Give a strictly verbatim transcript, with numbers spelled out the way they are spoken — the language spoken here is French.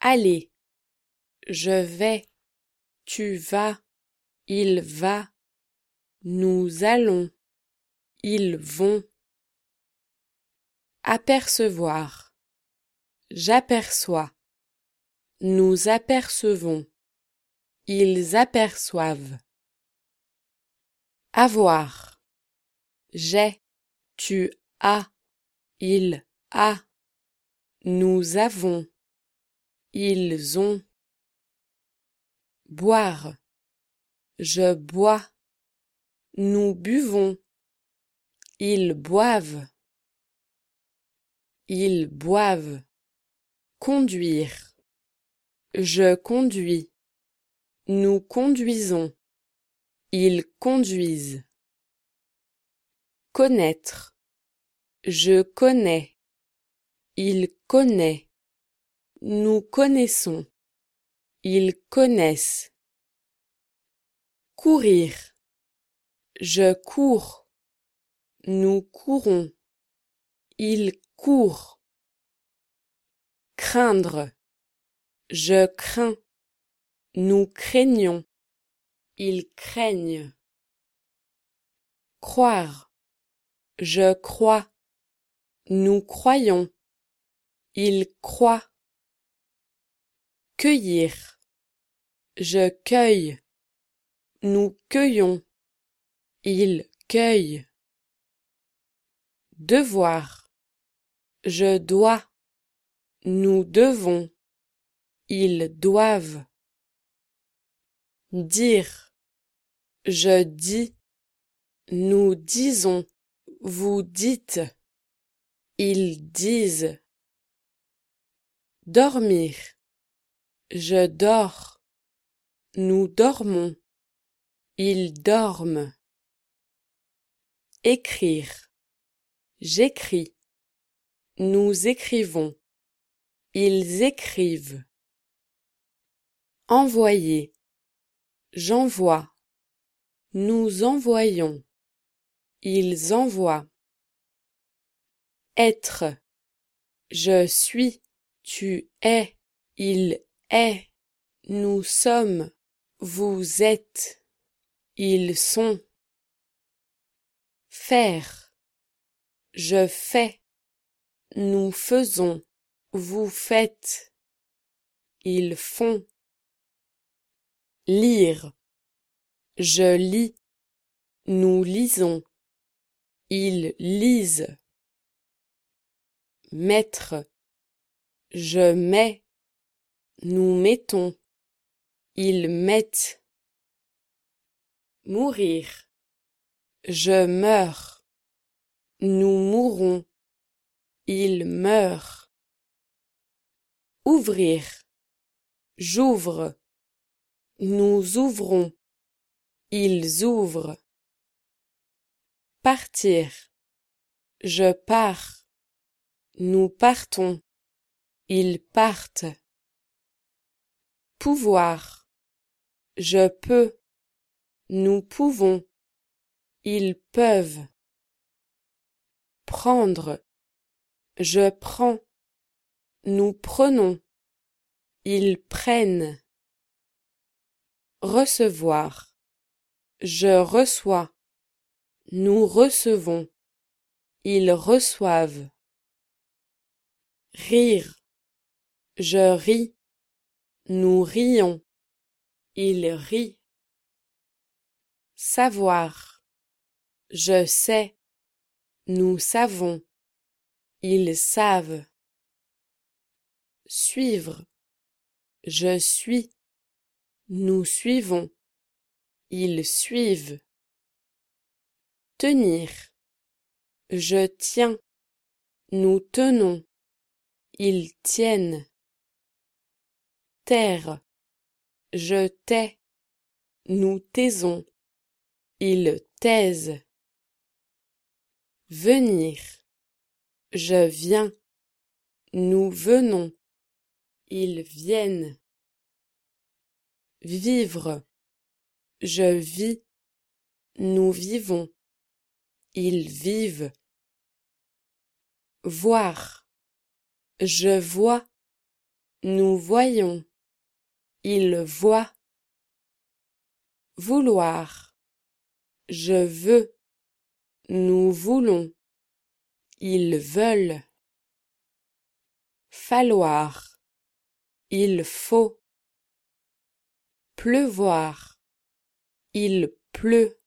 aller, je vais, tu vas, il va, nous allons, ils vont. Apercevoir, j'aperçois, nous apercevons, ils aperçoivent. Avoir, j'ai, tu as, il a, nous avons, ils ont. Boire, je bois, nous buvons, ils boivent, ils boivent. Conduire, je conduis, nous conduisons, ils conduisent. Connaître, je connais, il connaît, nous connaissons, ils connaissent. Courir, je cours, nous courons, ils courent. Craindre, je crains, nous craignons, ils craignent. Croire, je crois, nous croyons, ils croient. Cueillir, je cueille, nous cueillons, ils cueillent. Devoir, je dois, nous devons, ils doivent. Dire, je dis, nous disons, vous dites, ils disent. Dormir, je dors, nous dormons, ils dorment. Écrire, j'écris, nous écrivons, ils écrivent. Envoyer, j'envoie, nous envoyons, ils envoient. Être, je suis, tu es, il est, nous sommes, vous êtes, ils sont. Faire, je fais, nous faisons, vous faites, ils font. Lire, je lis, nous lisons, ils lisent. Mettre, je mets, nous mettons, ils mettent. Mourir, je meurs, nous mourons, ils meurent. Ouvrir, j'ouvre, nous ouvrons, ils ouvrent. Partir, je pars, nous partons, ils partent. Pouvoir, je peux, nous pouvons, ils peuvent. Prendre, je prends, nous prenons, ils prennent. Recevoir, je reçois, nous recevons, ils reçoivent. Rire, je ris, nous rions, ils rient. Savoir, je sais, nous savons, ils savent. Suivre, je suis, nous suivons, ils suivent. Tenir, je tiens, nous tenons, ils tiennent. Taire, je tais, nous taisons, ils taisent. Venir, je viens, nous venons, ils viennent. Vivre, je vis, nous vivons, ils vivent. Voir, je vois, nous voyons, il voit. Vouloir, je veux, nous voulons, ils veulent. Falloir, il faut. Pleuvoir, il pleut.